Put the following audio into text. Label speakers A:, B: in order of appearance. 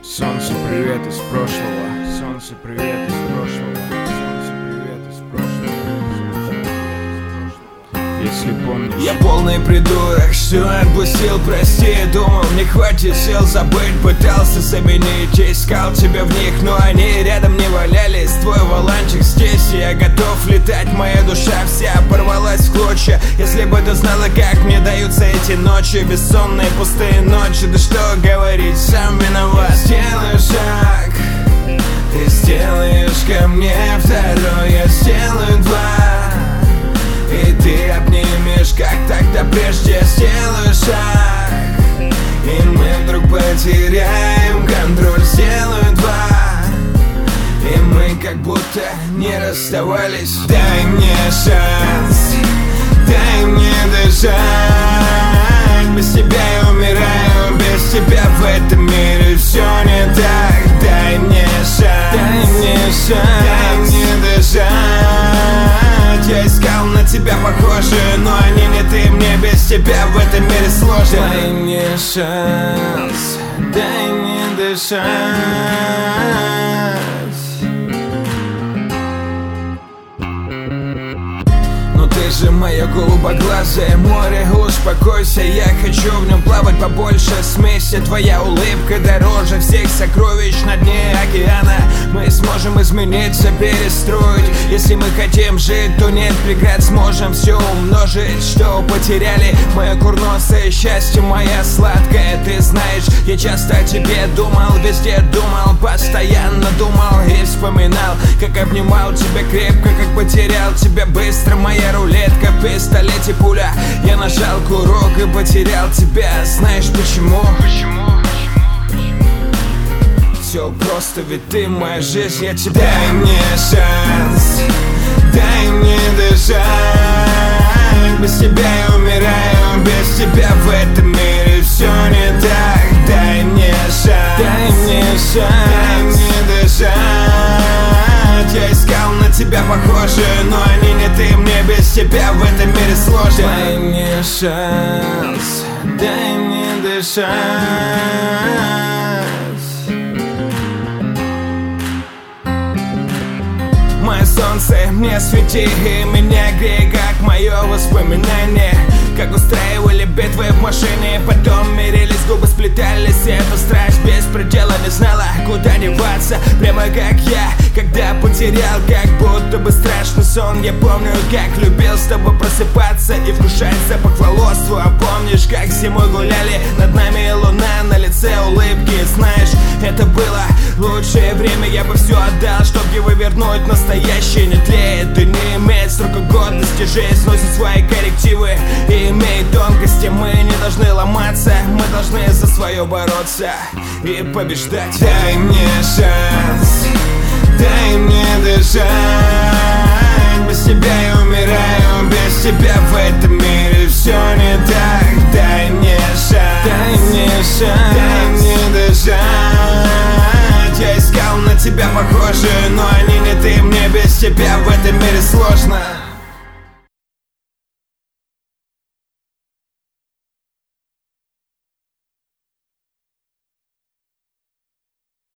A: Солнце, привет из прошлого. Солнце, привет из прошлого. Солнце, привет из прошлого. Если помнишь.
B: Я полный придурок, все отпустил, прости. Думал, не хватит сил забыть. Пытался заменить, искал тебя в них, но они рядом не валялись. Твой воланчик здесь, и я готов летать. Моя душа вся порвалась в клочья. Если бы ты знала, как мне даются эти ночи, бессонные пустые ночи. Да что говорить, сам виноват. Сделаю шаг, ты сделаешь ко мне второй, я сделаю два, и ты обнимешь, как тогда прежде. Сделаю шаг, и мы вдруг потеряем контроль. Сделаю два, и мы как будто не расставались. Дай мне шанс, дай мне дышать. Без тебя я умираю, без тебя в этом мире все не так. Дай мне шанс, дай мне шанс, дай мне дышать. Я искал на тебя похожие, но они не ты. Мне без тебя в этом мире сложно. Дай мне шанс, дай мне дышать. Ты же моё голубоглазое море, успокойся, я хочу в нем плавать побольше. Смейся, твоя улыбка дороже всех сокровищ на дне океана. Мы сможем измениться, перестроить. Если мы хотим жить, то нет преград, сможем все умножить, что потеряли. Мое курносое счастье, моя сладкая, ты знаешь, я часто о тебе думал, везде думал, постоянно думал и вспоминал, как обнимал тебя крепко, как потерял тебя быстро. Моя рулетка в пистолете пуля, я нажал курок и потерял тебя. Знаешь почему? Все просто, ведь ты моя жизнь, я тебя. Дай мне шанс, дай мне дышать. Без тебя я умираю, без тебя в этом мире все не так. Дай мне шанс, дай мне шанс, дай мне дышать. Я искал на тебя похожие, но они не ты. Мне без тебя в этом мире сложно. Дай мне шанс, дай мне дышать. Мое солнце, мне свети и меня грей, как мое воспоминание. Как устраивали битвы в машине, потом мирились, губы сплетались. Эта страсть без предела, не знала, куда деваться. Прямо как я, когда потерял, как будто бы страшный сон. Я помню, как любил с тобой просыпаться и вкушать запах волос твой. А помнишь, как зимой гуляли над нами луна, на лице улыбки. Знаешь, это было лучшее время, я бы все отдал, чтоб его вернуть. Настоящее не тлеет и не имеет срока годности. Жизнь сносит свои коррективы и имеет тонкости. Мы не должны ломаться, мы должны за свое бороться и побеждать. Дай мне шанс, дай мне дышать. Без тебя я умираю, без тебя в этом мире все не так. Дай мне шанс, дай мне шанс, дай мне дышать. Я искал на тебя похожие, но они не ты. Мне без тебя в этом мире сложно.